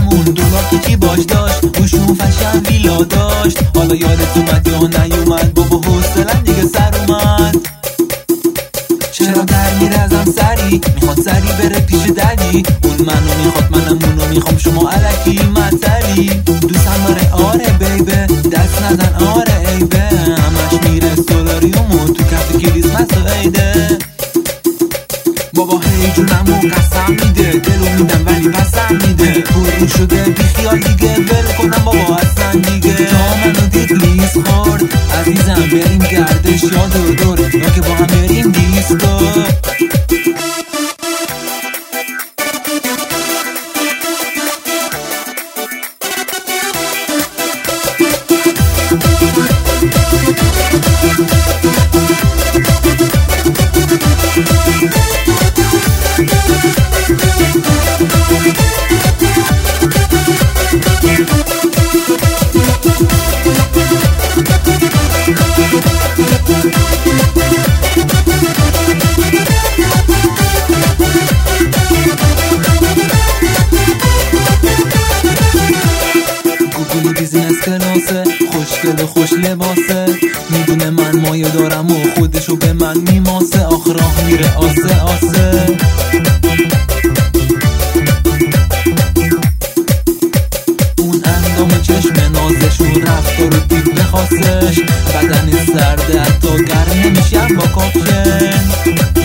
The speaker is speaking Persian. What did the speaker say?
همون دلار که کی باش داشت، روشون فشن ویلا داشت. حالا یادت اومد یا نیومد؟ بابا حوصله‌ام دیگه سر اومد. چرا در میره ازم سری؟ میخواد سری بره پیش ددی. اون منو میخواد منم اونو میخوام، شما الکی مطلی. دوستم داره آره بیبه، دست نزن آره عیبه. همش میره سولاریوم و تو کف کریسمس و عیده. بابا هی جونمو قسم میده، دلو میدم ولی پسم میده. پرون شده بی خیال دیگه، ول کنم بابا اصلا دیگه. تا منو دید لیز خورد، عزیزم بریم گردش یا دور دور، یا که با هم بریم دیسکو. بیزینس کلاسه، خوشگل خوش لباسه. میدونه من مایه دارم و خودشو به من میماسه. آخ راه میره آسه آسه. اون اندام چشم نازشون، رفتار و تیپ خاصش. بدن سرده حتی گرم نمیشم با کاپشن.